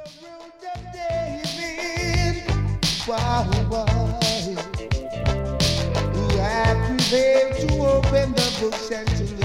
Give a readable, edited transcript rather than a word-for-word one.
road of David, who had prevailed to open the books and to